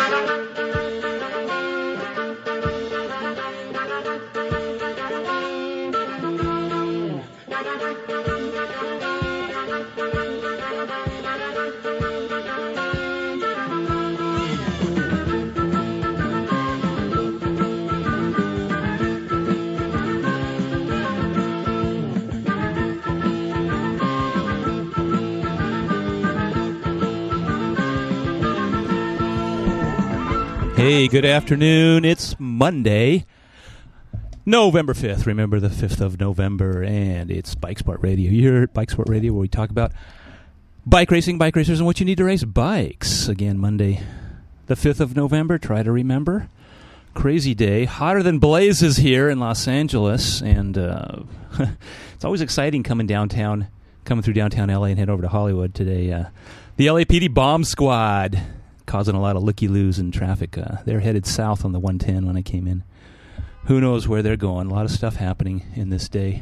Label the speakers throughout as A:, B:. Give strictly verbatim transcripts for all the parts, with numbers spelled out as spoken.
A: Hey, good afternoon. It's Monday, November fifth. Remember the fifth of November, and it's Bike Sport Radio. You're here at Bike Sport Radio, where we talk about bike racing, bike racers, and what you need to race bikes. Again, Monday, the fifth of November. Try to remember. Crazy day. Hotter than blazes here in Los Angeles, and uh, it's always exciting coming downtown, coming through downtown L A and head over to Hollywood today. Uh, the L A P D Bomb Squad causing a lot of looky-loos in traffic. Uh, they're headed south on the one ten when I came in. Who knows where they're going? A lot of stuff happening in this day.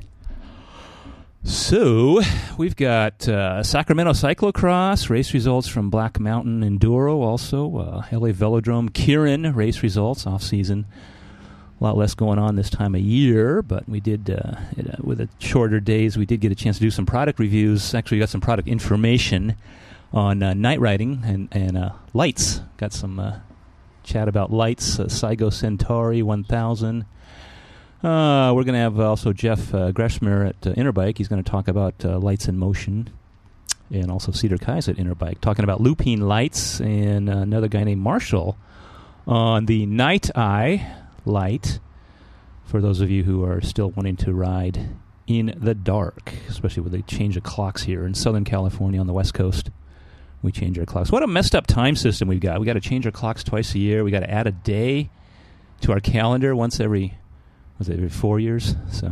A: So, we've got uh, Sacramento Cyclocross, race results from Black Mountain Enduro, also uh, L A Velodrome, Keirin race results, off-season. A lot less going on this time of year, but we did, uh, it, uh, with the shorter days, we did get a chance to do some product reviews. Actually, we got some product information on uh, night riding and, and uh, lights. Got some uh, chat about lights, uh, Saigo Centauri one thousand. Uh, we're going to have also Jeff uh, Greshmer at uh, Interbike. He's going to talk about uh, lights in motion. And also Cedar Kais at Interbike, talking about looping lights. And uh, another guy named Marshall on the Night Eye light, for those of you who are still wanting to ride in the dark, especially with the change of clocks here in Southern California on the West Coast. We change our clocks. What a messed up time system we've got. We got to change our clocks twice a year. We got to add a day to our calendar once every, was it every four years? So,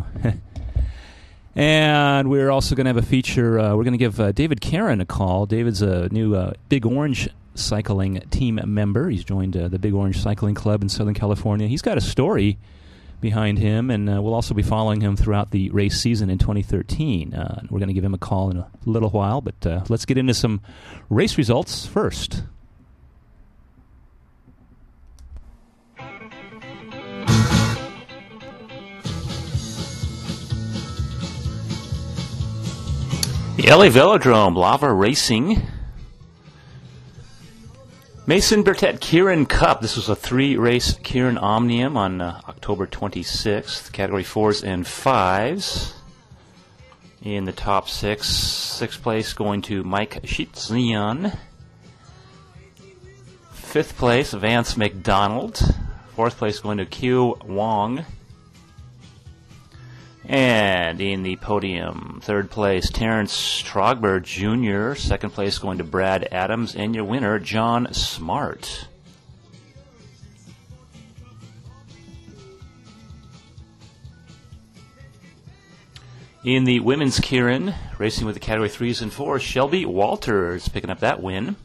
A: and we're also going to have a feature. Uh, we're going to give uh, David Karen a call. David's a new uh, Big Orange cycling team member. He's joined uh, the Big Orange Cycling Club in Southern California. He's got a story behind him, and uh, we'll also be following him throughout the race season in twenty thirteen. Uh, we're going to give him a call in a little while, but uh, let's get into some race results first. The L A Velodrome, Lava Racing. Mason Bertet Keirin Cup. This was a three-race Keirin Omnium on uh, October twenty-sixth. Category fours and fives. In the top six, sixth place going to Mike Shitzian. Fifth place, Vance McDonald. Fourth place going to Q Wong. And in the podium, third place, Terrence Trogber Junior Second place going to Brad Adams. And your winner, John Smart. In the women's Keirin, racing with the Category threes and fours, Shelby Walters picking up that win.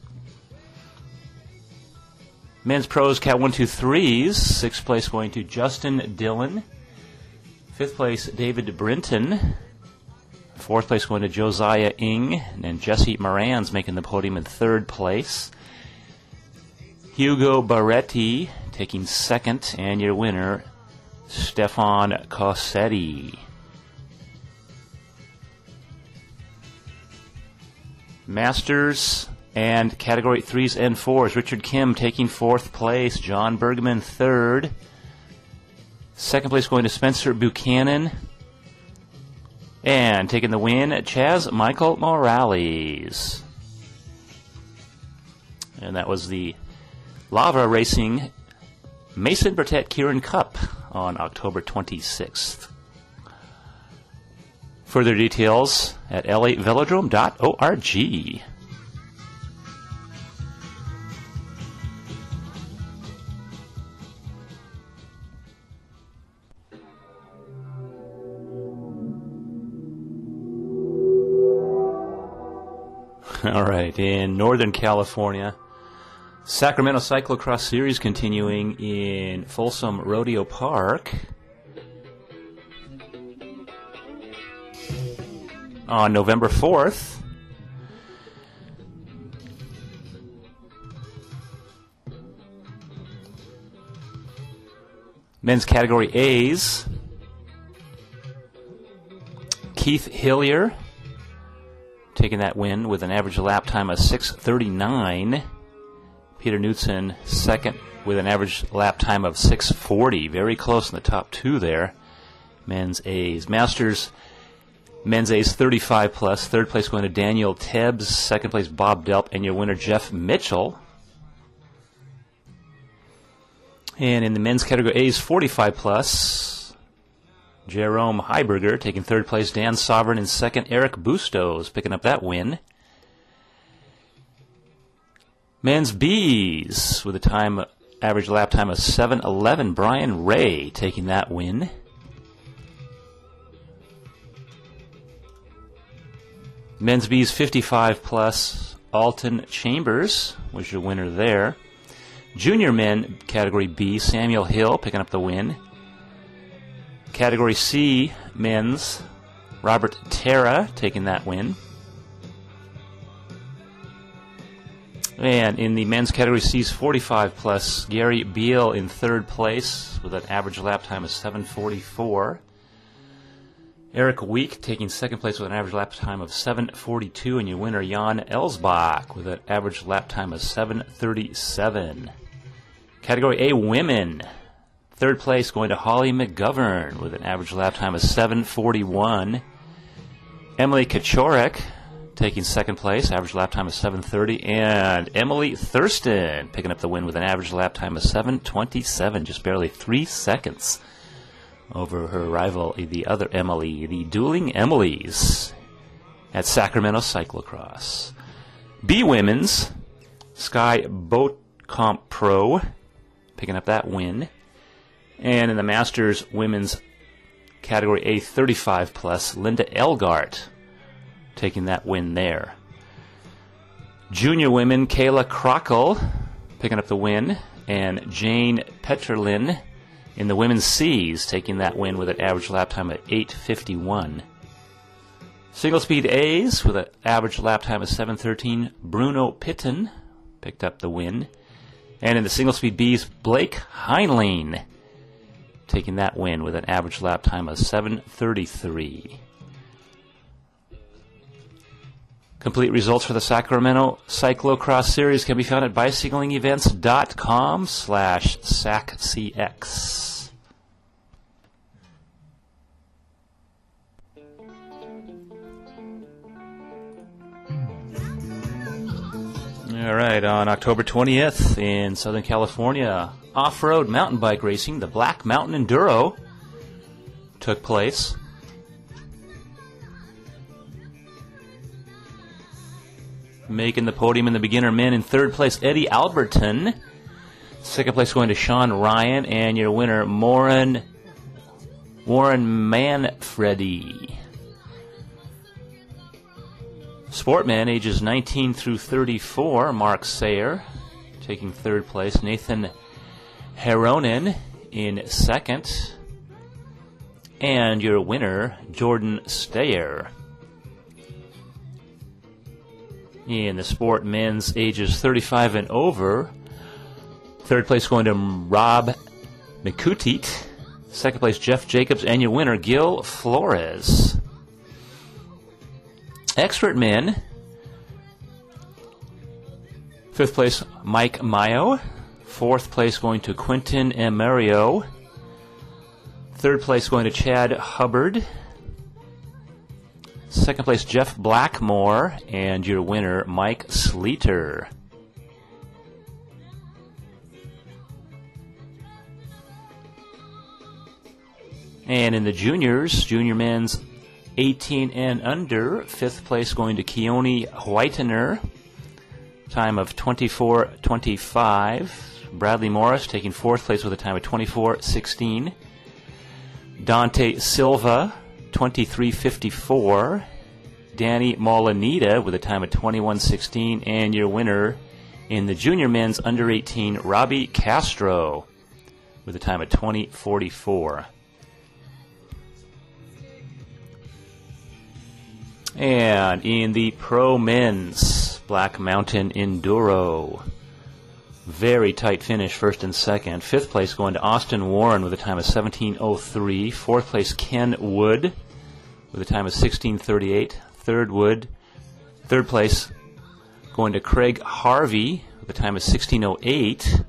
A: Men's pros, Cat one two threes. Sixth place going to Justin Dillon. Fifth place, David Brinton. Fourth place going to Josiah Ing. And then Jesse Moran's making the podium in third place. Hugo Barretti taking second. And your winner, Stefan Cossetti. Masters and Category threes and fours. Richard Kim taking fourth place. John Bergman third. Second place going to Spencer Buchanan. And taking the win, Chaz Michael Morales. And that was the Lava Racing Mason Bertet Keirin Cup on October twenty-sixth. Further details at L A velodrome dot org. All right, in Northern California, Sacramento Cyclocross Series continuing in Folsom Rodeo Park. On November fourth, Men's category A's, Keith Hillier taking that win with an average lap time of six thirty-nine. Peter Knudsen second with an average lap time of six forty. Very close in the top two there. Men's A's. Masters, men's A's thirty-five plus. Third place going to Daniel Tebbs. Second place Bob Delp. And your winner Jeff Mitchell. And in the men's category A's forty-five plus, Jerome Heiberger taking third place. Dan Sovereign in second. Eric Bustos picking up that win. Men's B's with a time average lap time of seven eleven. Brian Ray taking that win. Men's B's fifty-five plus, Alton Chambers was your winner there. Junior men category B, Samuel Hill picking up the win. Category C, men's, Robert Terra taking that win. And in the men's category C's forty-five plus, Gary Beal in third place with an average lap time of seven forty-four. Eric Week taking second place with an average lap time of seven forty-two, and your winner Jan Elsbach with an average lap time of seven thirty-seven. Category A, women. Third place going to Holly McGovern with an average lap time of seven forty-one. Emily Kachorek taking second place, average lap time of seven thirty. And Emily Thurston picking up the win with an average lap time of seven twenty-seven, just barely three seconds over her rival, the other Emily, the Dueling Emilys at Sacramento Cyclocross. B Women's, Sky Boat Comp Pro picking up that win. And in the Masters Women's category A thirty-five plus, Linda Elgart taking that win there. Junior women, Kayla Crockle picking up the win, and Jane Petrolin in the women's C's taking that win with an average lap time of eight fifty-one. Single speed A's with an average lap time of seven thirteen, Bruno Pitten picked up the win. And in the single speed B's, Blake Heinlein taking that win with an average lap time of seven thirty-three. Complete results for the Sacramento Cyclocross Series can be found at bicyclingevents.com slash SacCX. All right, on October twentieth in Southern California, off-road mountain bike racing, the Black Mountain Enduro, took place. Making the podium in the beginner men in third place, Eddie Alberton. Second place going to Sean Ryan, and your winner, Warren, Warren Manfredi. Sportmen, ages nineteen through thirty-four, Mark Sayer taking third place. Nathan Heronin in second. And your winner, Jordan Stayer. In the sport men's ages thirty-five and over, third place going to Rob McCutit. Second place, Jeff Jacobs. And your winner, Gil Flores. Expert men, fifth place, Mike Mayo. Fourth place going to Quentin Emerio. Third place going to Chad Hubbard. Second place, Jeff Blackmore. And your winner, Mike Sleeter. And in the juniors, junior men's eighteen and under, fifth place going to Keone Whitener. Time of twenty-four twenty-five. Bradley Morris taking fourth place with a time of twenty-four sixteen. Dante Silva, twenty-three fifty-four. Danny Molinita with a time of twenty-one sixteen. And your winner in the junior men's under eighteen, Robbie Castro with a time of twenty forty-four. And in the pro men's Black Mountain Enduro, Very tight finish, first and second. Fifth place going to Austin Warren with a time of seventeen oh three. Fourth place, Ken Wood with a time of sixteen thirty-eight. Third Wood. Third place going to Craig Harvey with a time of sixteen oh eight.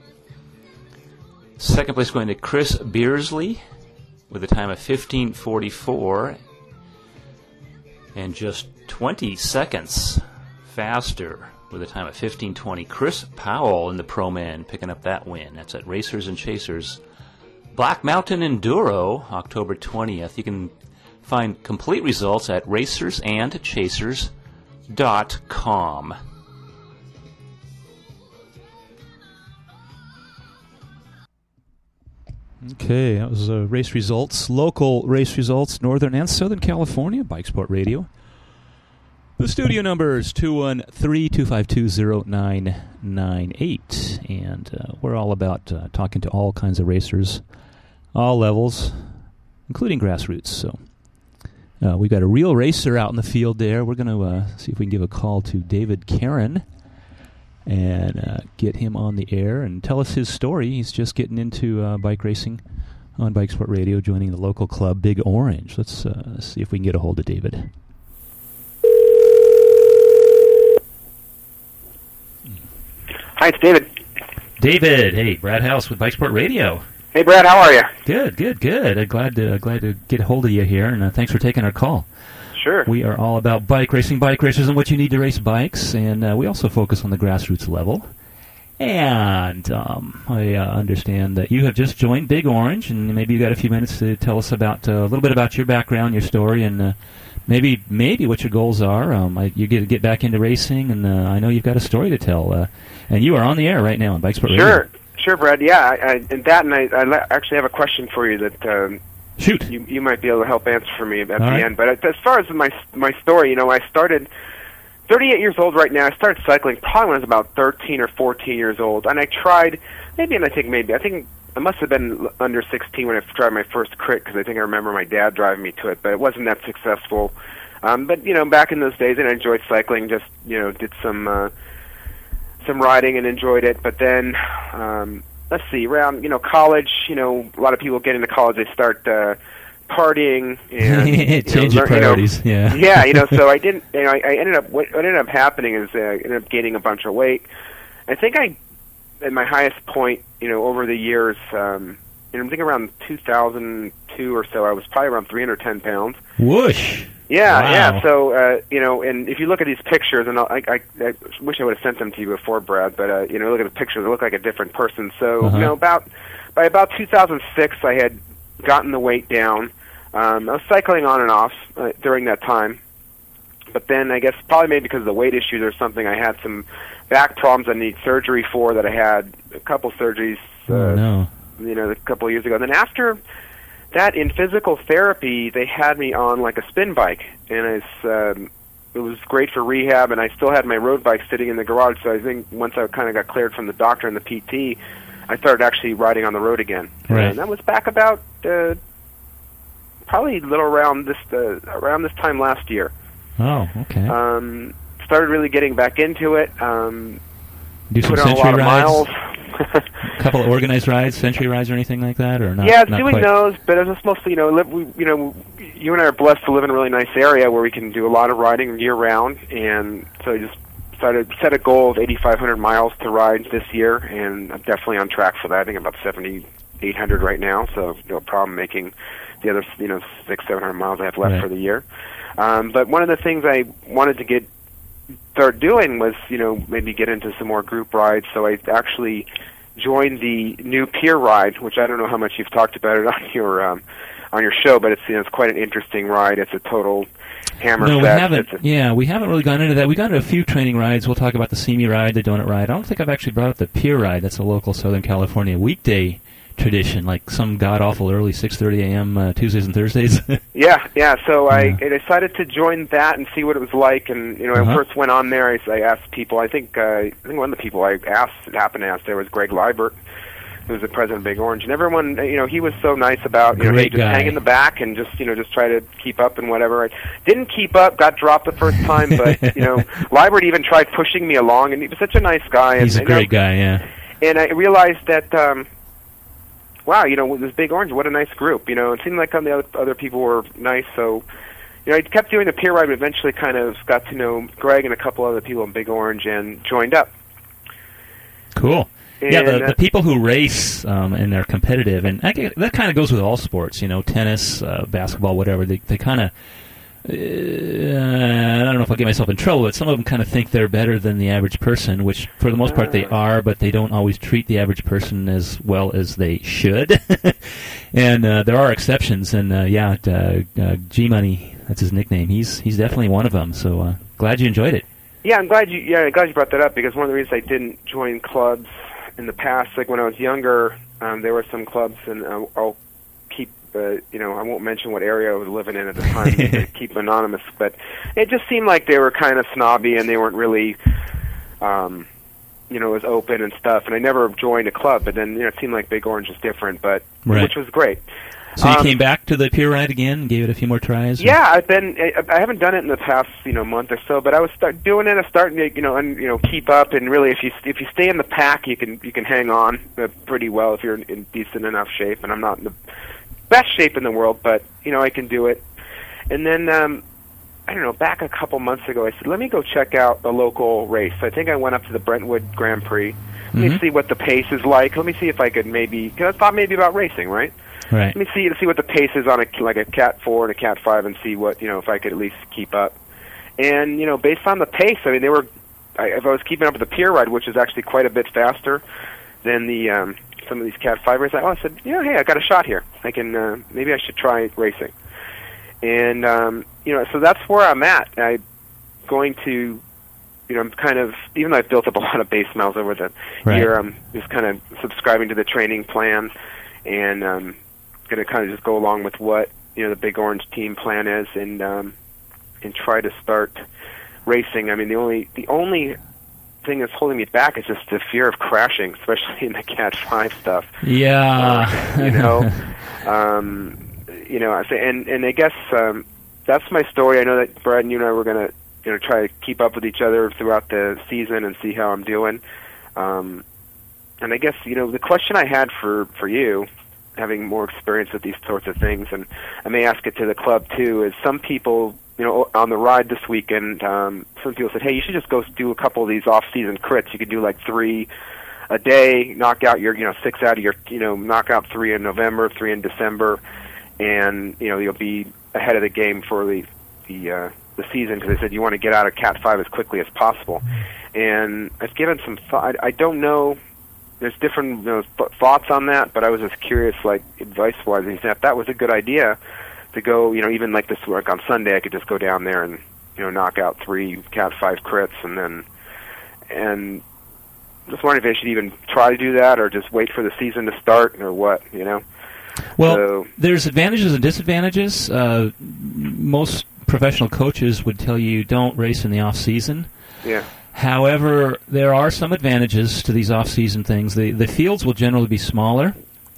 A: Second place going to Chris Beersley with a time of fifteen forty-four. And just twenty seconds faster with a time of fifteen twenty. Chris Powell in the Pro Man picking up that win. That's at Racers and Chasers Black Mountain Enduro, October twentieth. You can find complete results at racers and chasers dot com. Okay, that was uh, race results, local race results, Northern and Southern California, Bike Sport Radio. The studio number is two one three, two five two, zero nine nine eight, and uh, we're all about uh, talking to all kinds of racers, all levels, including grassroots. So uh, we've got a real racer out in the field there. We're going to uh, see if we can give a call to David Karen and uh, get him on the air and tell us his story. He's just getting into uh, bike racing on Bike Sport Radio, joining the local club, Big Orange. Let's uh, see if we can get a hold of David.
B: Hi, it's David.
A: David, hey, Brad House with Bike Sport Radio.
B: Hey, Brad, how are you?
A: Good, good, good. I'm glad to, uh, glad to get a hold of you here, and uh, thanks for taking our call.
B: Sure.
A: We are all about bike racing, bike racers, and what you need to race bikes, and uh, we also focus on the grassroots level. And um, I uh, understand that you have just joined Big Orange, and maybe you got a few minutes to tell us about uh, a little bit about your background, your story, and uh, maybe maybe what your goals are. Um, I, you get get back into racing, and uh, I know you've got a story to tell. Uh, and you are on the air right now on Bike Sport Radio.
B: Sure, sure, Brad. Yeah, I, I, and that, and I, I le- actually have a question for you that um,
A: shoot
B: you you might be able to help answer for me at
A: All
B: the
A: right.
B: end. But as far as my my story, you know, I started thirty-eight years old right now. I started cycling probably when I was about thirteen or fourteen years old, and I tried maybe, and I think maybe I think I must have been under sixteen when I tried my first crit, because I think I remember my dad driving me to it, but it wasn't that successful. Um, but you know, back in those days, and I enjoyed cycling. Just you know, did some uh, some riding and enjoyed it. But then, um, let's see, around you know college, you know, a lot of people get into college, they start uh, partying and
A: change
B: you
A: your
B: know, learn,
A: priorities.
B: You know,
A: yeah,
B: yeah, you know. So I didn't. You know, I, I ended up. What, what ended up happening is uh, I ended up gaining a bunch of weight. I think I, at my highest point, you know, over the years, um, you know, I'm thinking around two thousand two or so, I was probably around three hundred ten pounds.
A: Whoosh.
B: Yeah,
A: Wow.
B: yeah. So uh, you know, and if you look at these pictures, and I'll, I, I, I wish I would have sent them to you before, Brad. But uh, you know, look at the pictures; they look like a different person. So
A: Uh-huh.
B: you know, about by about two thousand six, I had gotten the weight down. Um, I was cycling on and off uh, during that time, but then I guess probably maybe because of the weight issues or something, I had some back problems I need surgery for. That I had a couple surgeries. Uh,
A: Oh, no.
B: You know, a couple of years ago. And then after that, in physical therapy, they had me on like a spin bike, and it's um, it was great for rehab. And I still had my road bike sitting in the garage. So I think once I kind of got cleared from the doctor and the P T, I started actually riding on the road again.
A: Right.
B: And that was back about uh, probably a little around this uh, around this time last year.
A: Oh, okay.
B: Um, started really getting back into it. Um,
A: Do some
B: put on a lot
A: century
B: of
A: rides?
B: miles.
A: A couple of organized rides, century rides, or anything like that, or not?
B: Yeah,
A: not
B: doing
A: quite?
B: those, but it was mostly, you know, live, we, you know, you and I are blessed to live in a really nice area where we can do a lot of riding year round, and so I just started set a goal of eighty-five hundred miles to ride this year, and I'm definitely on track for that. I think I'm about seventy-eight hundred right now, so no problem making the other, you know, six, seven hundred miles I have left
A: Right.
B: for the year. Um, but one of the things I wanted to get start doing was, you know, maybe get into some more group rides. So I actually joined the new Peer Ride, which I don't know how much you've talked about it on your um, on your show, but it's you know, it's quite an interesting ride. It's a total hammer
A: No, we
B: fest.
A: haven't.
B: It's a,
A: Yeah, we haven't really gone into that. We got into a few training rides. We'll talk about the Simi ride, the Donut ride. I don't think I've actually brought up the Pier ride. That's a local Southern California weekday tradition, like some god-awful early six thirty a.m. Uh, Tuesdays and Thursdays.
B: yeah, yeah. So I,
A: Yeah.
B: I decided to join that and see what it was like. And you know,
A: Uh-huh.
B: I first went on there. I, I asked people. I think uh, I think one of the people I asked happened to ask there was Greg Liebert. was the president of Big Orange, and everyone, you know, he was so nice about, you know,
A: Great
B: hey, just
A: guy.
B: hang in the back and just, you know, just try to keep up and whatever. I didn't keep up, got dropped the first time, but, you know, Liebert even tried pushing me along, and he was such a nice guy.
A: He's
B: and,
A: a great
B: you know,
A: guy, yeah.
B: And I realized that, um, wow, you know, with this Big Orange, what a nice group. You know, it seemed like some of the other, other people were nice, so, you know, I kept doing the peer ride, but eventually kind of got to know Greg and a couple other people in Big Orange and joined up.
A: Cool.
B: And,
A: yeah, the,
B: uh,
A: the people who race um, and they're competitive, and that, that kind of goes with all sports, you know, tennis, uh, basketball, whatever. They they kind of, uh, I don't know if I'll get myself in trouble, but some of them kind of think they're better than the average person, which for the most part they are, but they don't always treat the average person as well as they should. And uh, there are exceptions, and uh, yeah, uh, uh, G-Money, that's his nickname. He's he's definitely one of them. So uh, glad you enjoyed it.
B: Yeah, I'm glad you. Yeah, I'm glad you brought that up, because one of the reasons I didn't join clubs in the past, like when I was younger, um, there were some clubs, and uh, I'll keep, uh, you know, I won't mention what area I was living in at the time, to keep anonymous, but it just seemed like they were kind of snobby, and they weren't really, um, you know, as open and stuff. And I never joined a club, but then, you know, it seemed like Big Orange was different, but
A: Right.
B: which was great.
A: So you
B: Um,
A: came back to the peer ride again and gave it a few more tries? or-
B: Yeah, I've been. I, I haven't done it in the past, you know, month or so, but I was start doing it. I starting to, you know, and you know, keep up. And really, if you if you stay in the pack, you can you can hang on uh, pretty well if you're in, in decent enough shape. And I'm not in the best shape in the world, but you know, I can do it. And then um, I don't know. Back a couple months ago, I said, let me go check out a local race. I think I went up to the Brentwood Grand Prix. Let me
A: Mhm.
B: see what the pace is like. Let me see if I could maybe. Because I thought maybe about racing, right?
A: Right.
B: Let me see see what the pace is on a like a Cat four and a Cat five, and see what, you know, if I could at least keep up. And you know, based on the pace, I mean, they were. I, if I was keeping up with the peer ride, which is actually quite a bit faster than the um, some of these Cat five races, I, oh, I said, yeah, hey, I got a shot here. I can uh, maybe I should try racing. And um, you know, so that's where I'm at. I'm going to. You know, I'm kind of, even though I've built up a lot of base miles over the
A: Right.
B: year, I'm just kind of subscribing to the training plan, and um, going to kind of just go along with what, you know, the Big Orange team plan is, and um, and try to start racing. I mean, the only the only thing that's holding me back is just the fear of crashing, especially in the Cat five stuff.
A: Yeah.
B: Uh, you know, um, you know, I say, and and I guess um, that's my story. I know that Brad and you and I were going to, you know, try to keep up with each other throughout the season and see how I'm doing. Um, and I guess, you know, the question I had for, for you, having more experience with these sorts of things, and I may ask it to the club too, is some people, you know, on the ride this weekend, um, some people said, hey, you should just go do a couple of these off-season crits. You could do like three a day, knock out your, you know, six out of your, you know, knock out three in November, three in December, and, you know, you'll be ahead of the game for the, the, uh, the season, because they said you want to get out of Cat five as quickly as possible. And I've given some thought. I don't know. There's different, you know, th- thoughts on that, but I was just curious, like, advice-wise, and if that was a good idea to go, you know, even like this work on Sunday, I could just go down there and, you know, knock out three Cat five crits, and then, and just wondering if I should even try to do that, or just wait for the season to start, or what, you know?
A: Well,
B: So-
A: there's advantages and disadvantages. Uh, most professional coaches would tell you don't race in the off season.
B: Yeah.
A: However, there are some advantages to these off season things. The the fields will generally be smaller,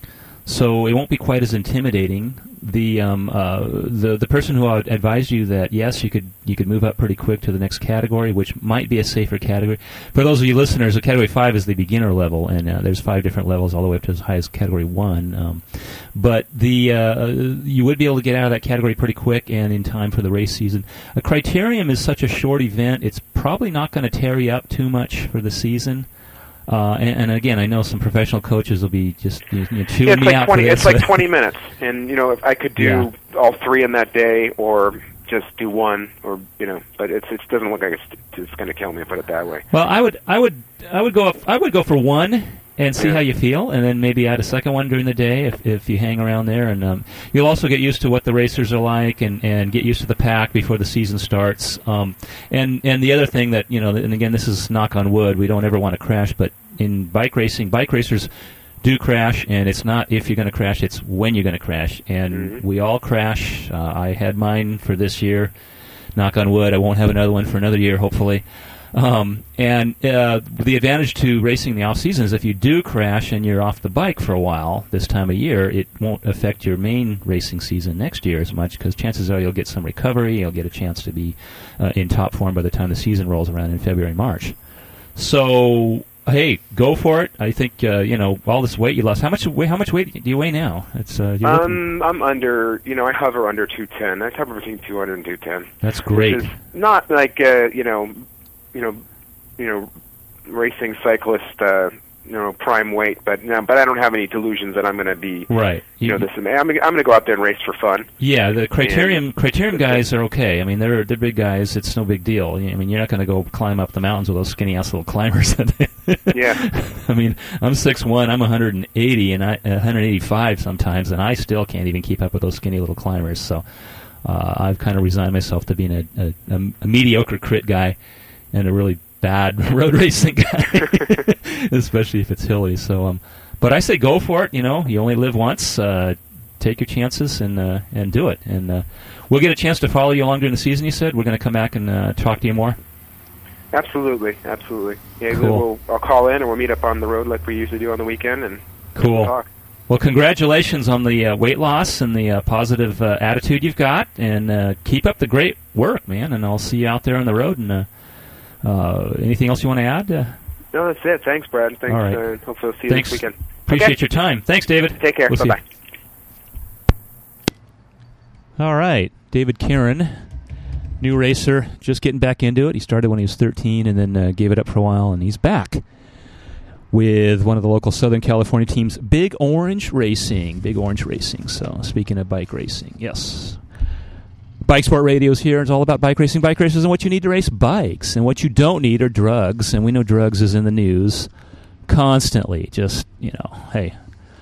A: so it won't be quite as intimidating. The um, uh, the the person who advised you that yes, you could you could move up pretty quick to the next category, which might be a safer category. For those of you listeners, the category five is the beginner level, and uh, there's five different levels all the way up to as high as category one. Um, but the uh, you would be able to get out of that category pretty quick and in time for the race season. A criterium is such a short event; it's probably not going to tear you up too much for the season. Uh, and, and again, I know some professional coaches will be just you know, chewing
B: Yeah, it's
A: me
B: like
A: out
B: twenty.
A: for this.
B: It's like twenty minutes, and you know, if I could do
A: Yeah.
B: all three in that day, or just do one, or you know, but it's it doesn't look like it's it's going to kill me. Put it that way.
A: Well, I would, I would, I would go. Up, I would go for one and see
B: Yeah.
A: how you feel, and then maybe add a second one during the day if if you hang around there. And um, you'll also get used to what the racers are like, and, and get used to the pack before the season starts. Um, and and the other thing that you know, and again, this is knock on wood. We don't ever want to crash, but in bike racing, bike racers do crash, and it's not if you're going to crash, it's when you're going to crash. And
B: Mm-hmm.
A: we all crash. Uh, I had mine for this year. Knock on wood. I won't have another one for another year, hopefully. Um, and uh, the advantage to racing in the off season is if you do crash and you're off the bike for a while this time of year, it won't affect your main racing season next year as much, because chances are you'll get some recovery, you'll get a chance to be uh, in top form by the time the season rolls around in February, March. So, hey, go for it. I think uh, you know all this weight you lost. How much weight? How much weight do you weigh now? It's uh, you
B: um, I'm under. You know, I hover under two ten. I hover between two hundred and two ten.
A: That's great.
B: Which is not like uh, you know, you know, you know, racing cyclist. Uh, you know, prime weight, but no, but I don't have any delusions that I'm going to be
A: right.
B: You, you know, this. I'm, I'm going to go out there and race for fun.
A: Yeah, the criterium criterium guys are okay. I mean, they're they're big guys. It's no big deal. I mean, you're not going to go climb up the mountains with those skinny ass little climbers.
B: Yeah.
A: I mean, I'm six one. I'm one hundred eighty and I one hundred eighty-five sometimes, and I still can't even keep up with those skinny little climbers. So uh, I've kind of resigned myself to being a, a, a, a mediocre crit guy and a really bad road racing guy, especially if it's hilly. So, um, but I say go for it. You know, you only live once. Uh, take your chances and uh, and do it. And uh, we'll get a chance to follow you along during the season. You said we're going to come back and uh, talk to you more.
B: Absolutely, absolutely. Yeah,
A: cool.
B: we'll, I'll call in, or we'll meet up on the road like we usually do on the weekend, and
A: cool.
B: We'll talk.
A: Well, congratulations on the uh, weight loss and the uh, positive uh, attitude you've got, and uh, keep up the great work, man. And I'll see you out there on the road. And uh, uh, anything else you want to add? Uh,
B: no, that's it. Thanks, Brad. Thanks.
A: All right.
B: Uh, hopefully, I'll see you
A: Thanks.
B: this weekend.
A: Appreciate
B: okay.
A: your time. Thanks, David.
B: Take care.
A: We'll
B: bye bye.
A: All right, David Kieran, new racer, just getting back into it. He started when he was thirteen and then uh, gave it up for a while, and he's back with one of the local Southern California teams, Big Orange Racing. Big Orange Racing. So, speaking of bike racing, yes. Bike Sport Radio's here. It's all about bike racing, bike races, and what you need to race bikes. And what you don't need are drugs. And we know drugs is in the news constantly. Just, you know, hey,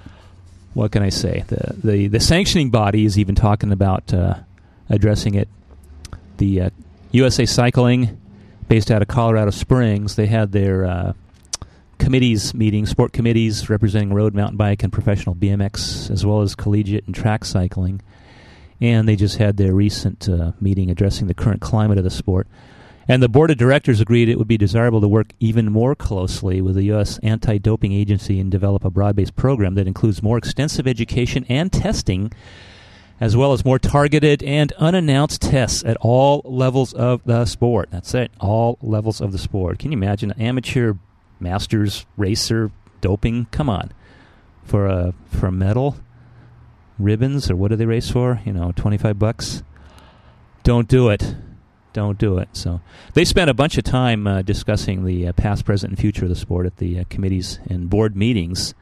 A: what can I say? The the, the sanctioning body is even talking about uh, addressing it. The uh, U S A Cycling, based out of Colorado Springs, they had their uh, committees meeting, sport committees representing road, mountain bike, and professional B M X, as well as collegiate and track cycling. And they just had their recent uh, meeting addressing the current climate of the sport. And the board of directors agreed it would be desirable to work even more closely with the U S Anti-Doping Agency and develop a broad-based program that includes more extensive education and testing, as well as more targeted and unannounced tests at all levels of the sport. That's it, all levels of the sport. Can you imagine an amateur masters racer doping? Come on. For a, for a medal? Ribbons, or what do they race for? You know, twenty-five bucks? Don't do it. Don't do it. So they spent a bunch of time uh, discussing the uh, past, present, and future of the sport at the uh, committees and board meetings.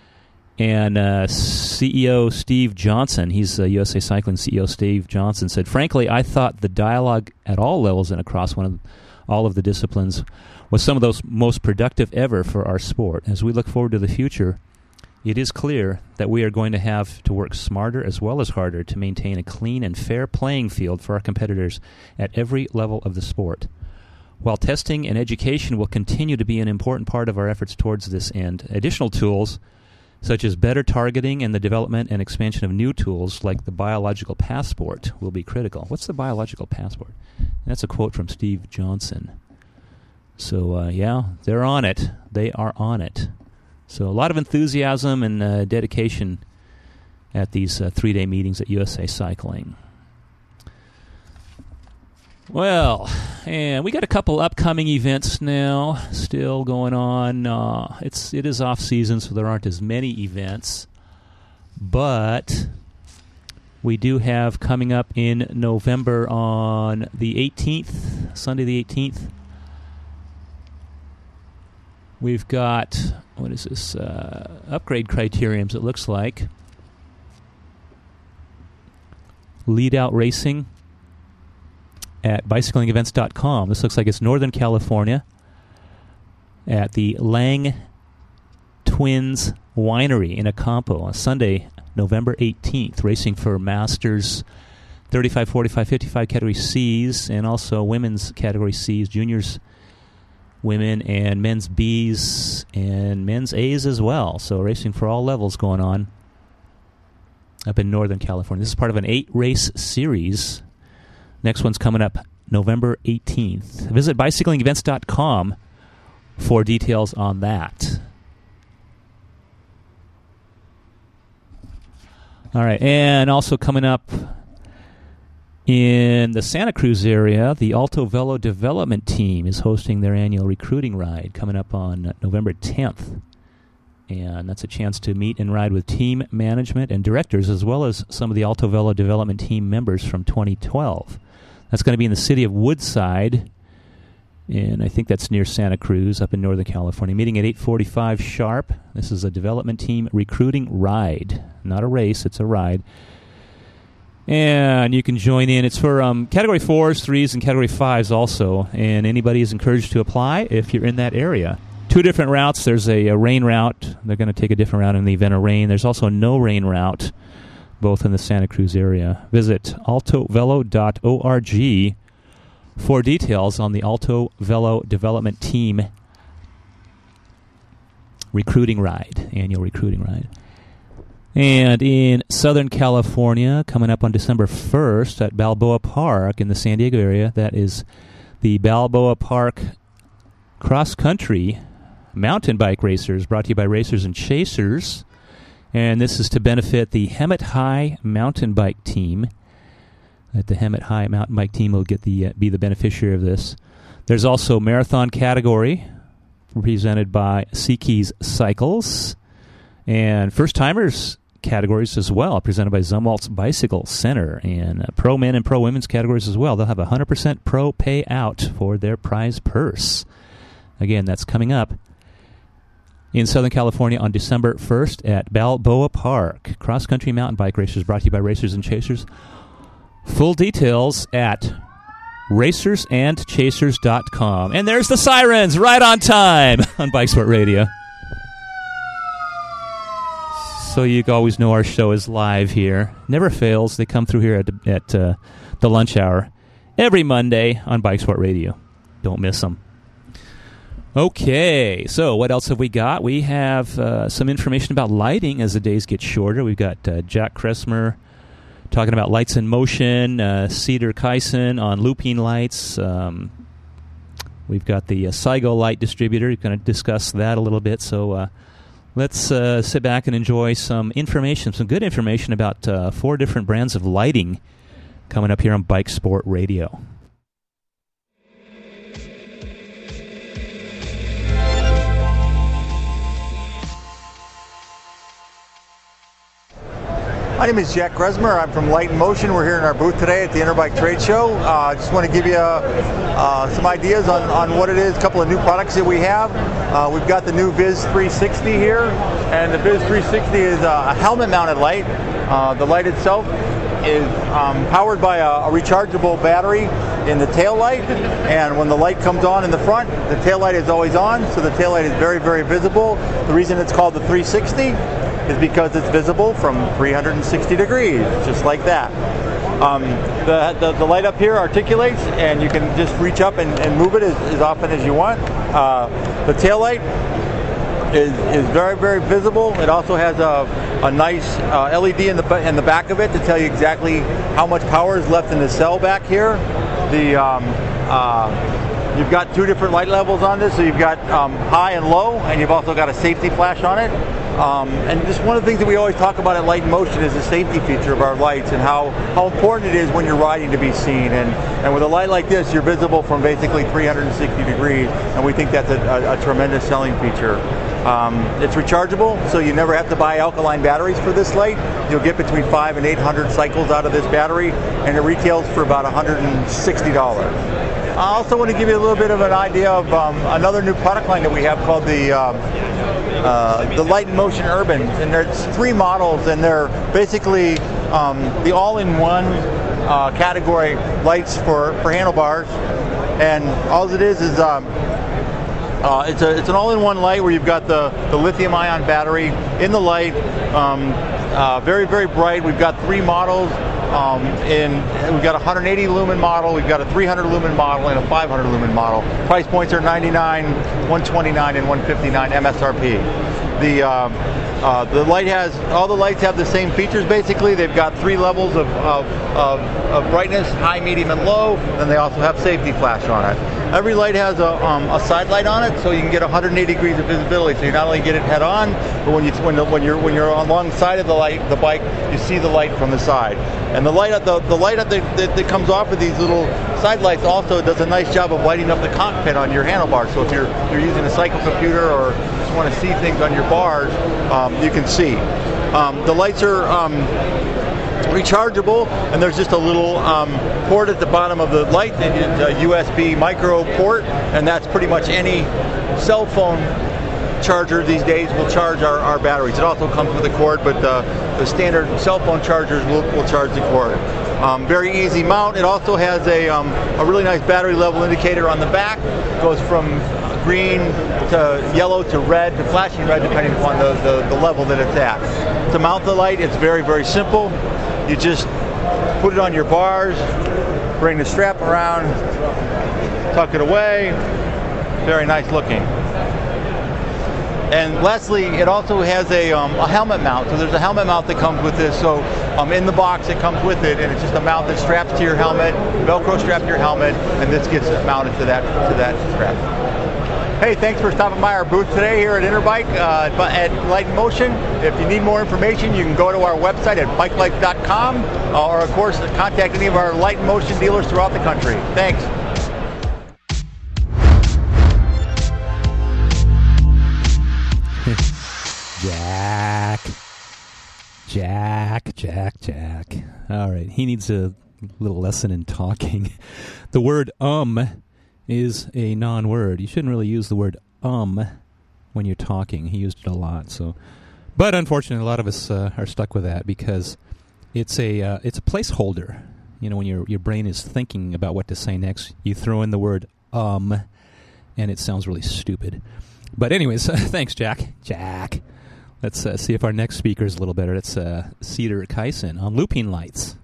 A: And uh, C E O Steve Johnson, he's uh, U S A Cycling C E O Steve Johnson, said, frankly, I thought the dialogue at all levels and across one of all of the disciplines was some of those most productive ever for our sport. As we look forward to the future, it is clear that we are going to have to work smarter as well as harder to maintain a clean and fair playing field for our competitors at every level of the sport. While testing and education will continue to be an important part of our efforts towards this end, additional tools, such as better targeting and the development and expansion of new tools like the biological passport, will be critical. What's the biological passport? That's a quote from Steve Johnson. So, uh, yeah, they're on it. They are on it. So a lot of enthusiasm and uh, dedication at these uh, three-day meetings at U S A Cycling. Well, and we got a couple upcoming events now still going on. Uh, it's it is off season, so there aren't as many events, but we do have coming up in November on the eighteenth, Sunday the eighteenth. We've got, what is this, uh, upgrade criteriums, it looks like. Lead Out Racing at bicycling events dot com. This looks like it's Northern California at the Lang Twins Winery in Acampo on Sunday, November eighteenth. Racing for Masters thirty-five, forty-five, fifty-five category C's, and also women's category C's, juniors, women, and men's B's and men's A's as well. So racing for all levels going on up in Northern California. This is part of an eight-race series. Next one's coming up November eighteenth. Visit bicycling events dot com for details on that. All right, and also coming up in the Santa Cruz area, the Alto Velo Development Team is hosting their annual recruiting ride coming up on November tenth. And that's a chance to meet and ride with team management and directors, as well as some of the Alto Velo Development Team members from twenty twelve. That's going to be in the city of Woodside, and I think that's near Santa Cruz, up in Northern California. Meeting at eight forty-five sharp. This is a development team recruiting ride. Not a race, it's a ride. And you can join in. It's for um, Category fours, threes, and Category fives also. And anybody is encouraged to apply if you're in that area. Two different routes. There's a, a rain route. They're going to take a different route in the event of rain. There's also a no-rain route, both in the Santa Cruz area. Visit alto velo dot org for details on the Alto Velo Development Team recruiting ride, annual recruiting ride. And in Southern California, coming up on December first at Balboa Park in the San Diego area, that is the Balboa Park Cross Country Mountain Bike Racers, brought to you by Racers and Chasers. And this is to benefit the Hemet High Mountain Bike Team. That the Hemet High Mountain Bike Team will get the uh, be the beneficiary of this. There's also marathon category, presented by Seakeys Cycles. And first-timers categories as well, presented by Zumwalt's Bicycle Center, and uh, pro men and pro women's categories as well. They'll have a one hundred percent pro payout for their prize purse. Again, that's coming up in Southern California on December first at Balboa Park. Cross-country mountain bike racers, brought to you by Racers and Chasers. Full details at racers and chasers dot com. And there's the sirens right on time on Bike Sport Radio. So you always know our show is live here. Never fails. They come through here at, at uh, the lunch hour every Monday on Bike Sport Radio. Don't miss them. Okay, so what else have we got? We have uh, some information about lighting as the days get shorter. We've got uh, Jack Kressmer talking about lights in motion, uh, Cedar Kyson on looping lights. Um, we've got the uh, Saigo light distributor. We're going to discuss that a little bit, so... Uh, Let's uh, sit back and enjoy some information, some good information about uh, four different brands of lighting coming up here on Bike Sport Radio.
C: My name is Jack Kressmer. I'm from Light in Motion. We're here in our booth today at the Interbike Trade Show. I uh, just want to give you uh, some ideas on, on what it is, a couple of new products that we have. Uh, we've got the new Viz three sixty here, and the Viz three sixty is a helmet-mounted light. Uh, the light itself is um, powered by a, a rechargeable battery in the tail light, and when the light comes on in the front, the tail light is always on, so the tail light is very, very visible. The reason it's called the three sixty is because it's visible from three hundred sixty degrees, just like that. Um, the, the, the light up here articulates, and you can just reach up and, and move it as, as often as you want. Uh, the tail light is, is very, very visible. It also has a, a nice uh, L E D in the, in the back of it to tell you exactly how much power is left in the cell back here. The um, uh, You've got two different light levels on this, so you've got um, high and low, and you've also got a safety flash on it. Um, and just one of the things that we always talk about at Light in Motion is the safety feature of our lights and how, how important it is when you're riding to be seen. And, and with a light like this, you're visible from basically three hundred sixty degrees, and we think that's a, a, a tremendous selling feature. Um, it's rechargeable, so you never have to buy alkaline batteries for this light. You'll get between five and eight hundred cycles out of this battery, and it retails for about one hundred sixty dollars. I also want to give you a little bit of an idea of um, another new product line that we have called the um, uh, the Light in Motion Urban, and there's three models, and they're basically um, the all-in-one uh, category lights for, for handlebars, and all it is is um, uh, it's a it's an all-in-one light where you've got the the lithium-ion battery in the light, um, uh, very very bright. We've got three models. Um, in, we've got a one hundred eighty lumen model, we've got a three hundred lumen model, and a five hundred lumen model. Price points are ninety-nine, one twenty-nine, and one fifty-nine M S R P. The um, uh, the light has all the lights have the same features basically. They've got three levels of of, of, of brightness: high, medium, and low. And they also have safety flash on it. Every light has a, um, a side light on it, so you can get one hundred eighty degrees of visibility. So you not only get it head on, but when you when, the, when you're when you're alongside of the light, the bike, you see the light from the side. And the light the the light that, that, that comes off of these little side lights also does a nice job of lighting up the cockpit on your handlebars. So if you're you're using a cycle computer or just want to see things on your bars, um, you can see. Um, the lights are um, rechargeable, and there's just a little um, port at the bottom of the light, and it's a U S B micro port, and that's pretty much any cell phone charger these days will charge our, our batteries. It also comes with a cord, but the, the standard cell phone chargers will, will charge the cord. Um, very easy mount. It also has a, um, a really nice battery level indicator on the back. It goes from green to yellow to red to flashing red depending upon the, the, the level that it's at. To mount the light, it's very, very simple. You just put it on your bars, bring the strap around, tuck it away. Very nice looking. And lastly, it also has a, um, a helmet mount. So there's a helmet mount that comes with this. So um, in the box it comes with it, and it's just a mount that straps to your helmet, Velcro strap to your helmet, and this gets mounted to that to that strap. Hey, thanks for stopping by our booth today here at Interbike uh, at Light in Motion. If you need more information, you can go to our website at bike life dot com, uh, or of course contact any of our Light in Motion dealers throughout the country. Thanks.
A: Jack. Jack, Jack, Jack. All right, he needs a little lesson in talking. The word um is a non-word. You shouldn't really use the word um when you're talking. He used it a lot. So, but unfortunately, a lot of us uh, are stuck with that because it's a uh, it's a placeholder. You know, when your your brain is thinking about what to say next, you throw in the word um, and it sounds really stupid. But anyways, uh, thanks, Jack. Jack. Let's uh, see if our next speaker is a little better. It's uh, Cedar Kyson on looping lights.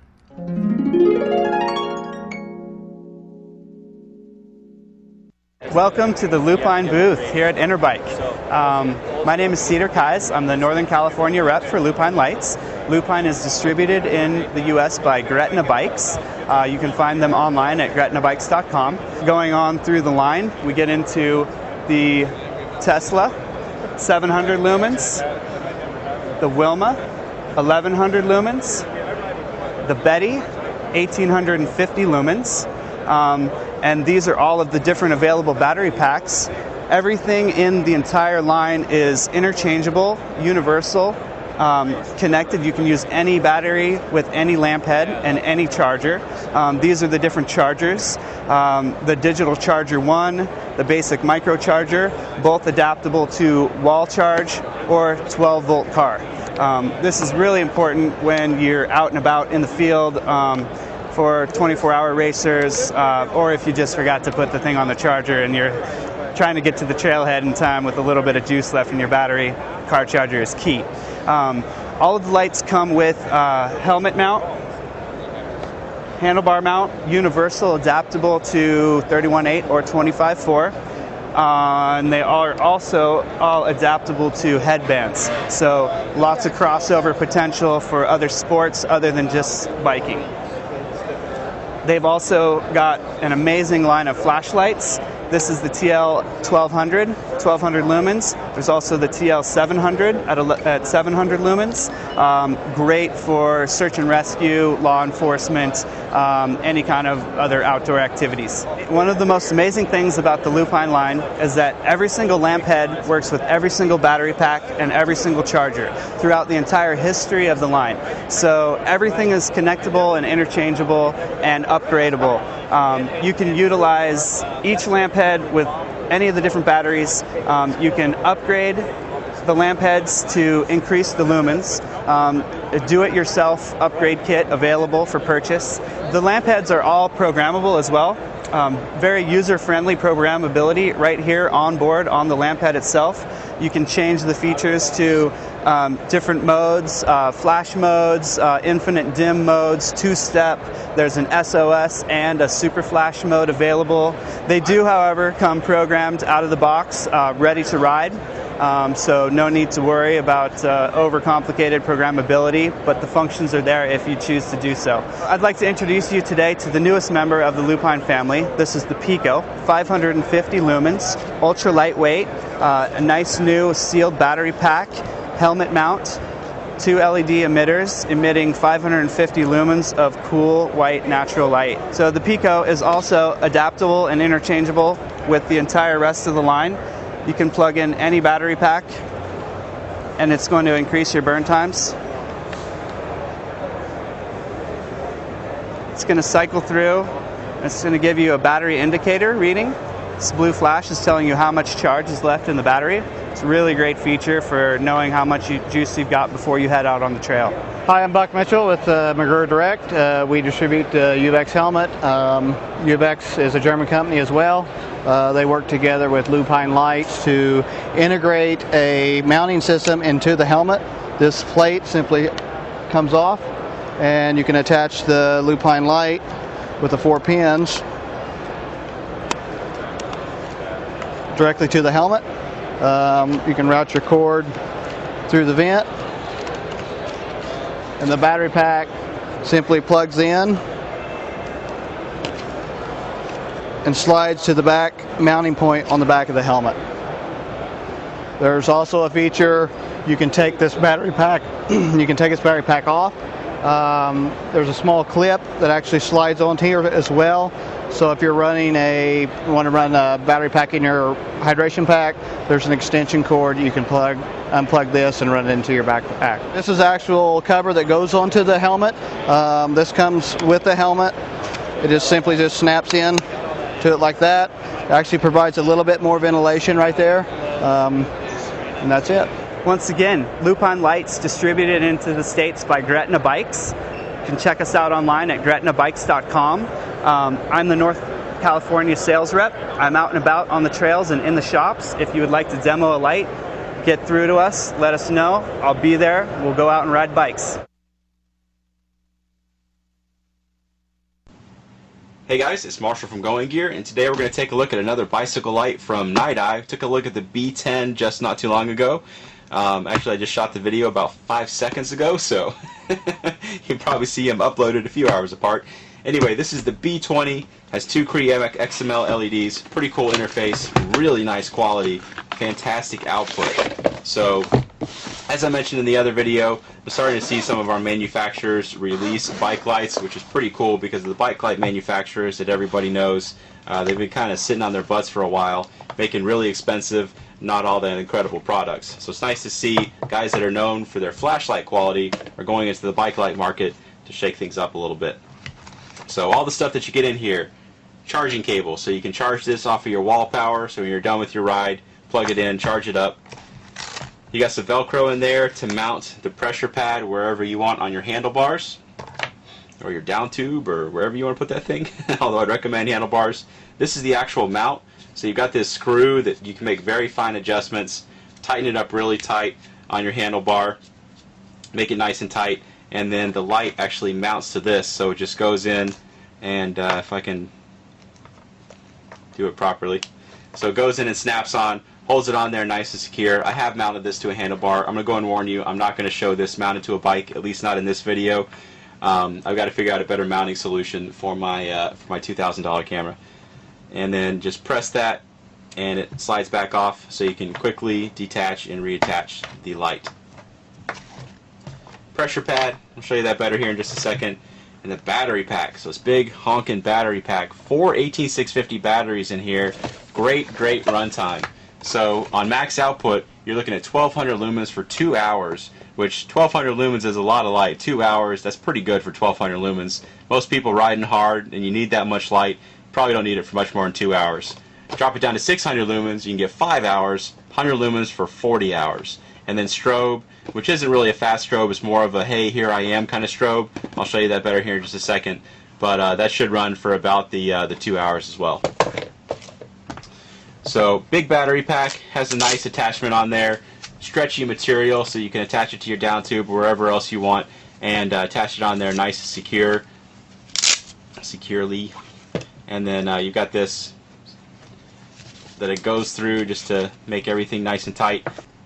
D: Welcome to the Lupine booth here at Interbike. Um, my name is Cedar Kais. I'm the Northern California rep for Lupine Lights. Lupine is distributed in the U S by Gretna Bikes. Uh, you can find them online at gretna bikes dot com. Going on through the line, we get into the Tesla, seven hundred lumens, the Wilma, eleven hundred lumens, the Betty, eighteen fifty lumens, um, and these are all of the different available battery packs. Everything in the entire line is interchangeable, universal, um, connected. You can use any battery with any lamp head and any charger. Um, these are the different chargers. Um, the digital charger one, the basic microcharger, both adaptable to wall charge or twelve volt car. Um, this is really important when you're out and about in the field um, for twenty-four hour racers, uh, or if you just forgot to put the thing on the charger and you're trying to get to the trailhead in time with a little bit of juice left in your battery. Car charger is key. Um, all of the lights come with uh, helmet mount, handlebar mount, universal, adaptable to thirty-one eight or twenty-five four. Uh, and they are also all adaptable to headbands. So lots of crossover potential for other sports other than just biking. They've also got an amazing line of flashlights. This is the T L twelve hundred, twelve hundred lumens. There's also the T L seven hundred at, at seven hundred lumens. Um, great for search and rescue, law enforcement, um, any kind of other outdoor activities. One of the most amazing things about the Lupine line is that every single lamp head works with every single battery pack and every single charger throughout the entire history of the line. So everything is connectable and interchangeable and upgradable. Um, you can utilize each lamp head with any of the different batteries. Um, you can upgrade the lamp heads to increase the lumens. Um, a do-it-yourself upgrade kit available for purchase. The lamp heads are all programmable as well. Um, very user-friendly programmability right here on board on the lamp head itself. You can change the features to um, different modes, uh, flash modes, uh, infinite dim modes, two-step. There's an S O S and a super flash mode available. They do, however, come programmed out of the box, uh, ready to ride. um, so no need to worry about uh, overcomplicated programmability, but the functions are there if you choose to do so. I'd like to introduce you today to the newest member of the Lupine family. This is the Pico, five hundred fifty lumens, ultra lightweight, uh, a nice new sealed battery pack, helmet mount, two L E D emitters emitting five hundred fifty lumens of cool white natural light. So the Pico is also adaptable and interchangeable with the entire rest of the line. You can plug in any battery pack and it's going to increase your burn times. It's going to cycle through. It's going to give you a battery indicator reading. This blue flash is telling you how much charge is left in the battery. It's a really great feature for knowing how much you, juice you've got before you head out on the trail.
E: Hi, I'm Buck Mitchell with uh, McGurr Direct. Uh, we distribute the Uvex helmet. Um, Uvex is a German company as well. Uh, they work together with Lupine Lights to integrate a mounting system into the helmet. This plate simply comes off and you can attach the Lupine light with the four pins directly to the helmet. Um, you can route your cord through the vent, and the battery pack simply plugs in and slides to the back mounting point on the back of the helmet. There's also a feature you can take this battery pack you can take this battery pack off. Um, there's a small clip that actually slides onto here as well. So if you're running a, you want to run a battery pack in your hydration pack, there's an extension cord. You can plug, unplug this and run it into your backpack. This is actual cover that goes onto the helmet. Um, this comes with the helmet. It just simply just snaps in to it like that. It actually provides a little bit more ventilation right there. Um, and that's it.
D: Once again, Lupine Lights distributed into the States by Gretna Bikes. You can check us out online at gretna bikes dot com. Um, I'm the North California sales rep. I'm out and about on the trails and in the shops. If you would like to demo a light, get through to us, let us know. I'll be there. We'll go out and ride bikes.
F: Hey guys, it's Marshall from Going Gear, and today we're going to take a look at another bicycle light from Night Eye. Took a look at the B ten just not too long ago. Um, actually, I just shot the video about five seconds ago, so you can probably see them uploaded a few hours apart. Anyway, this is the B twenty, has two Cree X M L L E Ds, pretty cool interface, really nice quality, fantastic output. So, as I mentioned in the other video, we're starting to see some of our manufacturers release bike lights, which is pretty cool because the bike light manufacturers that everybody knows, uh, they've been kind of sitting on their butts for a while, making really expensive, not all that incredible products. So it's nice to see guys that are known for their flashlight quality are going into the bike light market to shake things up a little bit. So all the stuff that you get in here, charging cable, so you can charge this off of your wall power, so when you're done with your ride, plug it in, charge it up. You got some Velcro in there to mount the pressure pad wherever you want on your handlebars, or your down tube, or wherever you want to put that thing, although I'd recommend handlebars. This is the actual mount, so you've got this screw that you can make very fine adjustments, tighten it up really tight on your handlebar, make it nice and tight, and then the light actually mounts to this, so it just goes in, and uh, if I can do it properly, so it goes in and snaps on, holds it on there nice and secure. I have mounted this to a handlebar. I'm going to go and warn you, I'm not going to show this mounted to a bike, at least not in this video. Um, I've got to figure out a better mounting solution for my, uh, for my two thousand dollar camera. And then just press that, and it slides back off, so you can quickly detach and reattach the light. Pressure pad, I'll show you that better here in just a second. And the battery pack, so it's big honking battery pack, four eighteen six fifty batteries in here, great great runtime. So on max output you're looking at twelve hundred lumens for two hours, which twelve hundred lumens is a lot of light. Two hours, that's pretty good for twelve hundred lumens. Most people riding hard and you need that much light, probably don't need it for much more than two hours. Drop it down to six hundred lumens, you can get five hours, one hundred lumens for forty hours. And then strobe, which isn't really a fast strobe, it's more of a hey, here I am kind of strobe. I'll show you that better here in just a second. But uh, that should run for about the, uh, the two hours as well. So big battery pack, has a nice attachment on there, stretchy material so you can attach it to your down tube or wherever else you want, and uh, attach it on there nice and secure, securely. And then uh, you've got this that it goes through just to make everything nice and tight.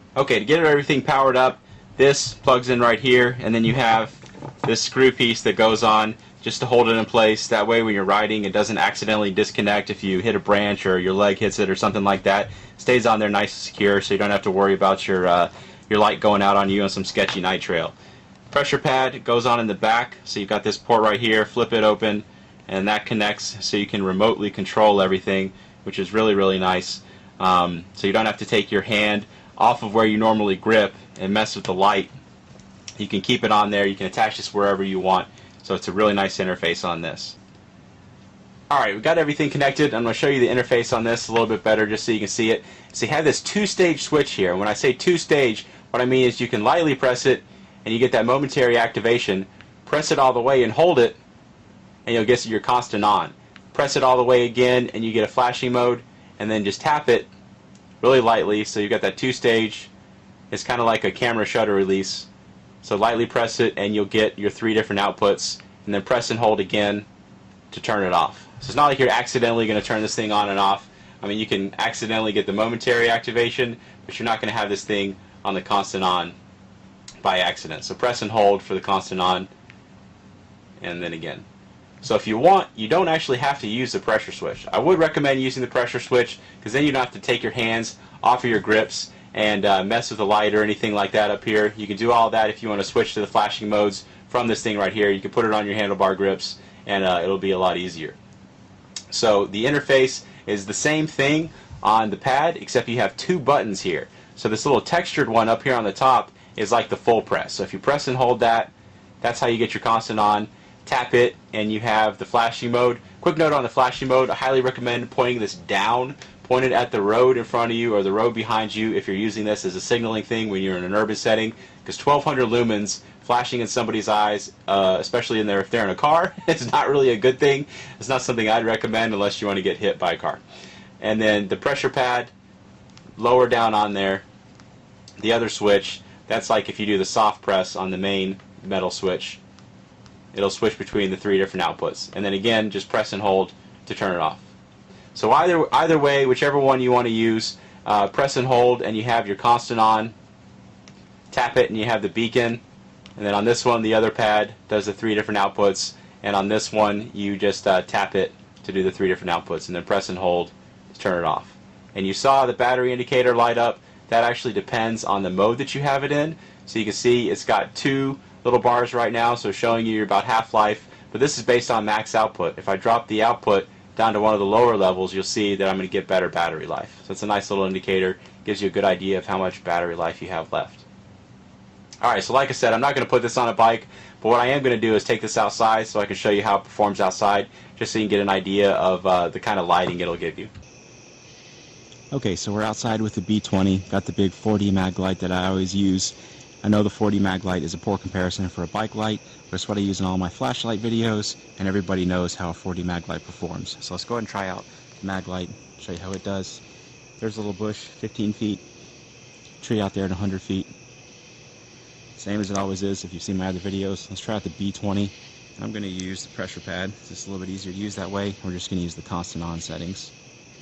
F: Okay, to get everything powered up, this plugs in right here, and then you have this screw piece that goes on just to hold it in place. That way when you're riding, it doesn't accidentally disconnect if you hit a branch or your leg hits it or something like that. It stays on there nice and secure, so you don't have to worry about your uh, your light going out on you on some sketchy night trail. Pressure pad goes on in the back, so you've got this port right here, flip it open, and that connects so you can remotely control everything, which is really, really nice. Um, so you don't have to take your hand off of where you normally grip and mess with the light. You can keep it on there, you can attach this wherever you want, so it's a really nice interface on this. Alright, we've got everything connected. I'm going to show you the interface on this a little bit better just so you can see it. So you have this two-stage switch here. When I say two-stage, what I mean is you can lightly press it and you get that momentary activation. Press it all the way and hold it and you'll get your constant on. Press it all the way again and you get a flashing mode, and then just tap it really lightly so you've got that two-stage. It's kind of like a camera shutter release. So lightly press it and you'll get your three different outputs, and then press and hold again to turn it off. So it's not like you're accidentally going to turn this thing on and off. I mean, you can accidentally get the momentary activation, but you're not going to have this thing on the constant on by accident. So press and hold for the constant on, and then again. So if you want, you don't actually have to use the pressure switch. I would recommend using the pressure switch because then you don't have to take your hands off of your grips and uh, mess with the light or anything like that up here. You can do all that if you want to switch to the flashing modes from this thing right here. You can put it on your handlebar grips and uh, it'll be a lot easier. So the interface is the same thing on the pad, except you have two buttons here. So this little textured one up here on the top is like the full press. So if you press and hold that, that's how you get your constant on. Tap it and you have the flashing mode. Quick note on the flashing mode, I highly recommend pointing this down, point it at the road in front of you or the road behind you if you're using this as a signaling thing when you're in an urban setting, because twelve hundred lumens flashing in somebody's eyes, uh, especially in there if they're in a car, it's not really a good thing. It's not something I'd recommend unless you want to get hit by a car. And then the pressure pad, lower down on there, the other switch, that's like if you do the soft press on the main metal switch, it'll switch between the three different outputs. And then again, just press and hold to turn it off. So either either way, whichever one you want to use, uh, press and hold and you have your constant on, tap it and you have the beacon, and then on this one the other pad does the three different outputs, and on this one you just uh, tap it to do the three different outputs, and then press and hold to turn it off. And you saw the battery indicator light up. That actually depends on the mode that you have it in. So you can see it's got two little bars right now, so showing you about half-life, but this is based on max output. If I drop the output down to one of the lower levels, you'll see that I'm going to get better battery life. So it's a nice little indicator, gives you a good idea of how much battery life you have left. Alright, so like I said, I'm not going to put this on a bike, but what I am going to do is take this outside so I can show you how it performs outside, just so you can get an idea of uh, the kind of lighting it'll give you. Okay, so we're outside with the B twenty, got the big four D mag light that I always use. I know the four D mag light is a poor comparison for a bike light, but it's what I use in all my flashlight videos, and everybody knows how a four D mag light performs. So let's go ahead and try out the mag light, show you how it does. There's a little bush, fifteen feet, tree out there at one hundred feet. Same as it always is if you've seen my other videos. Let's try out the B twenty. I'm going to use the pressure pad. It's just a little bit easier to use that way. We're just going to use the constant on settings.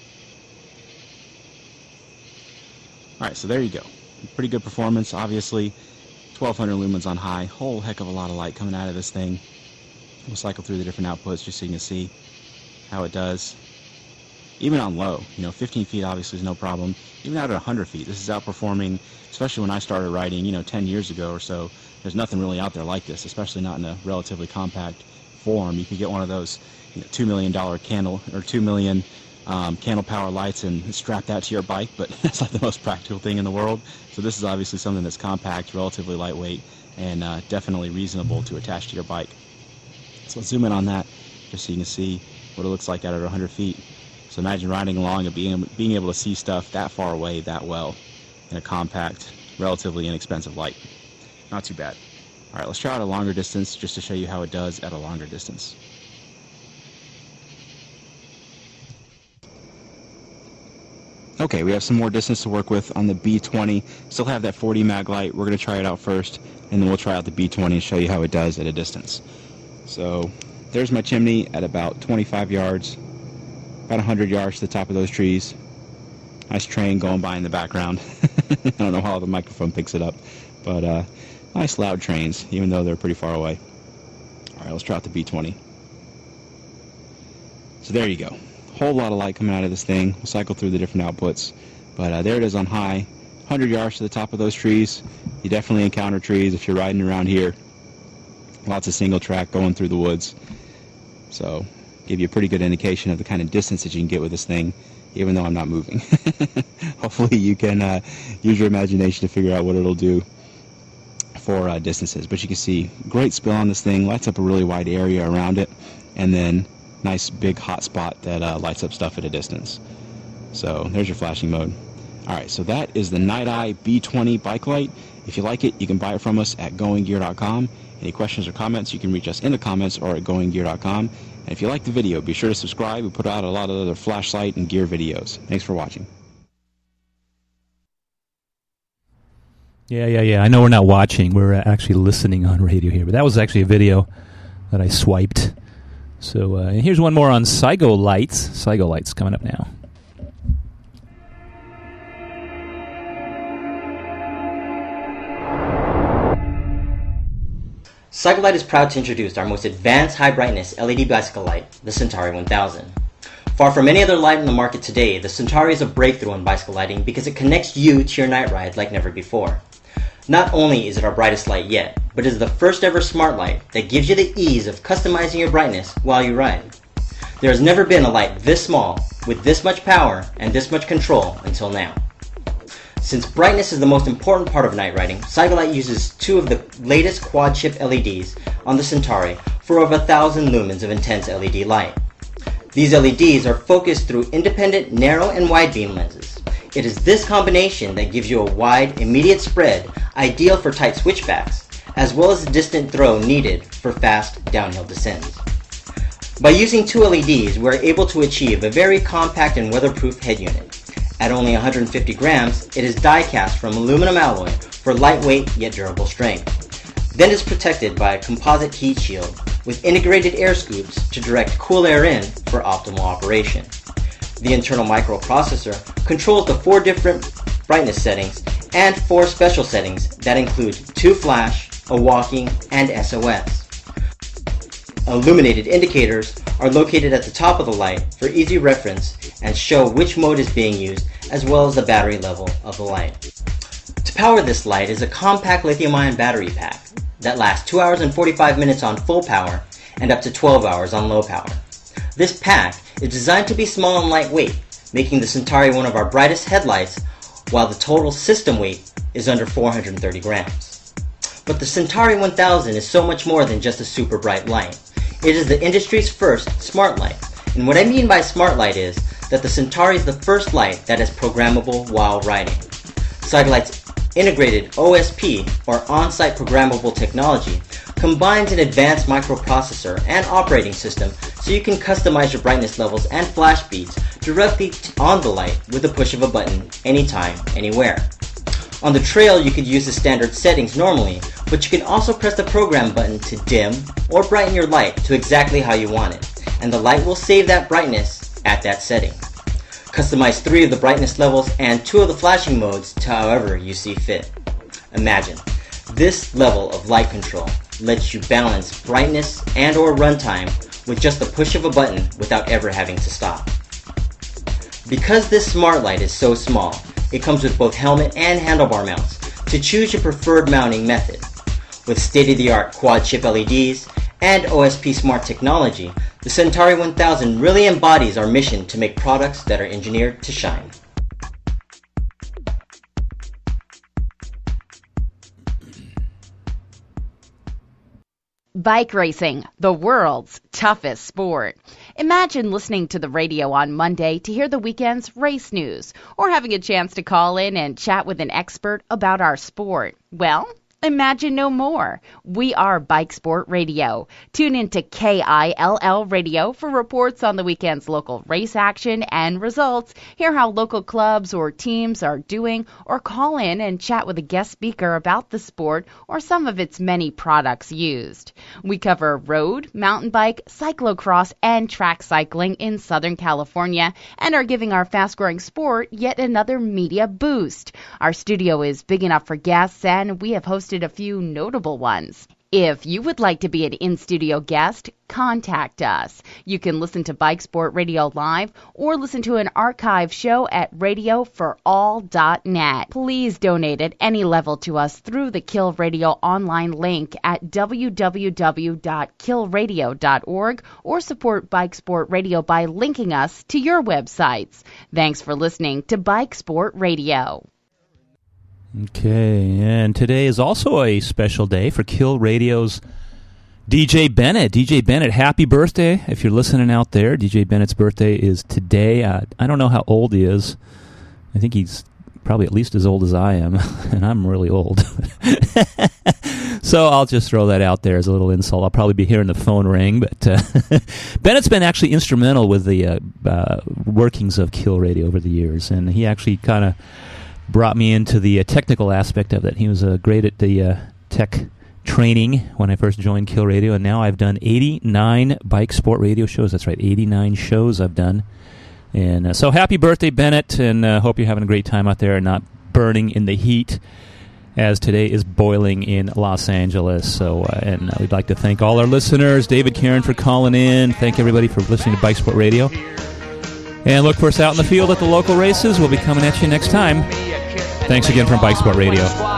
F: Alright, so there you go. Pretty good performance, obviously. twelve hundred lumens on high. Whole heck of a lot of light coming out of this thing. We'll cycle through the different outputs just so you can see how it does. Even on low, you know, fifteen feet obviously is no problem. Even out at one hundred feet, this is outperforming, especially when I started riding, you know, ten years ago or so. There's nothing really out there like this, especially not in a relatively compact form. You could get one of those, you know, two million dollar candle or two million um, candle power lights and strap that to your bike, but that's not the most practical thing in the world. So this is obviously something that's compact, relatively lightweight, and uh, definitely reasonable to attach to your bike. So let's zoom in on that just so you can see what it looks like out at one hundred feet. So imagine riding along and being, being able to see stuff that far away that well in a compact, relatively inexpensive light. Not too bad. Alright, let's try out a longer distance just to show you how it does at a longer distance. Okay, we have some more distance to work with on the B twenty. Still have that four D mag light. We're going to try it out first, and then we'll try out the B twenty and show you how it does at a distance. So there's my chimney at about twenty-five yards, about one hundred yards to the top of those trees. Nice train going by in the background. I don't know how the microphone picks it up, but uh, nice loud trains, even though they're pretty far away. All right, let's try out the B twenty. So there you go. Whole lot of light coming out of this thing. We'll cycle through the different outputs. But uh, there it is on high. one hundred yards to the top of those trees. You definitely encounter trees if you're riding around here. Lots of single track going through the woods. So give you a pretty good indication of the kind of distance that you can get with this thing, even though I'm not moving. Hopefully you can uh, use your imagination to figure out what it'll do for uh, distances. But you can see great spill on this thing, lights up a really wide area around it, and then nice big hot spot that uh, lights up stuff at a distance. So there's your flashing mode. Alright, so that is the Night Eye B twenty bike light. If you like it, you can buy it from us at going gear dot com. Any questions or comments, you can reach us in the comments or at going gear dot com. And if you like the video, be sure to subscribe. We put out a lot of other flashlight and gear videos. Thanks for watching.
A: Yeah, yeah, yeah. I know we're not watching. We're uh, actually listening on radio here. But that was actually a video that I swiped. So uh, and here's one more on Saigo lights. Saigo lights coming up now.
G: Saigo Light is proud to introduce our most advanced high-brightness L E D bicycle light, the Centauri one thousand. Far from any other light in the market today, the Centauri is a breakthrough in bicycle lighting because it connects you to your night ride like never before. Not only is it our brightest light yet, but it is the first ever smart light that gives you the ease of customizing your brightness while you ride. There has never been a light this small, with this much power and this much control until now. Since brightness is the most important part of night riding, Saigo Light uses two of the latest quad-chip L E Ds on the Centauri for over one thousand lumens of intense L E D light. These L E Ds are focused through independent narrow and wide beam lenses. It is this combination that gives you a wide, immediate spread, ideal for tight switchbacks, as well as the distant throw needed for fast downhill descents. By using two L E Ds, we are able to achieve a very compact and weatherproof head unit. At only one hundred fifty grams, it is die-cast from aluminum alloy for lightweight yet durable strength. Then is protected by a composite heat shield with integrated air scoops to direct cool air in for optimal operation. The internal microprocessor controls the four different brightness settings and four special settings that include two flash, a walking, and S O S. Illuminated indicators are located at the top of the light for easy reference and show which mode is being used as well as the battery level of the light. To power this light is a compact lithium-ion battery pack that lasts two hours and forty-five minutes on full power and up to twelve hours on low power. This pack is designed to be small and lightweight, making the Centauri one of our brightest headlights, while the total system weight is under four hundred thirty grams. But the Centauri one thousand is so much more than just a super bright light. It is the industry's first smart light. And what I mean by smart light is that the Centauri is the first light that is programmable while riding. Saigo Light's integrated O S P, or on-site programmable technology, combines an advanced microprocessor and operating system so you can customize your brightness levels and flash speeds directly on the light with the push of a button anytime, anywhere. On the trail, you could use the standard settings normally, but you can also press the program button to dim or brighten your light to exactly how you want it, and the light will save that brightness at that setting. Customize three of the brightness levels and two of the flashing modes to however you see fit. Imagine, this level of light control lets you balance brightness and or runtime with just the push of a button without ever having to stop. Because this smart light is so small, it comes with both helmet and handlebar mounts to choose your preferred mounting method. With state-of-the-art quad-chip L E Ds and O S P Smart technology, the Centauri one thousand really embodies our mission to make products that are engineered to shine.
H: Bike racing, the world's toughest sport. Imagine listening to the radio on Monday to hear the weekend's race news, or having a chance to call in and chat with an expert about our sport. Well, Imagine no more. We are Bike Sport Radio. Tune in to K I L L Radio for reports on the weekend's local race action and results. Hear how local clubs or teams are doing, or call in and chat with a guest speaker about the sport or some of its many products used. We cover road, mountain bike, cyclocross, and track cycling in Southern California and are giving our fast-growing sport yet another media boost. Our studio is big enough for guests, and we have hosted a few notable ones. If you would like to be an in-studio guest, contact us. You can listen to Bike Sport Radio live or listen to an archive show at radio for all dot net. Please donate at any level to us through the Kill Radio online link at w w w dot kill radio dot org or support Bike Sport Radio by linking us to your websites. Thanks for listening to Bike Sport Radio.
A: Okay, and today is also a special day for Kill Radio's D J Bennett. D J Bennett, happy birthday. If you're listening out there, D J Bennett's birthday is today. Uh, I don't know how old he is. I think he's probably at least as old as I am, and I'm really old. So I'll just throw that out there as a little insult. I'll probably be hearing the phone ring, but uh, Bennett's been actually instrumental with the uh, uh, workings of Kill Radio over the years, and he actually kind of brought me into the uh, technical aspect of it. He was uh, great at the uh, tech training when I first joined Kill Radio, and now I've done eighty-nine Bike Sport Radio shows. That's right, eighty-nine shows I've done. And uh, so happy birthday, Bennett, and uh, hope you're having a great time out there and not burning in the heat, as today is boiling in Los Angeles. So, uh, and uh, we'd like to thank all our listeners, David Karen for calling in. Thank everybody for listening to Bike Sport Radio. And look for us out in the field at the local races. We'll be coming at you next time. Thanks again from Bike Sport Radio.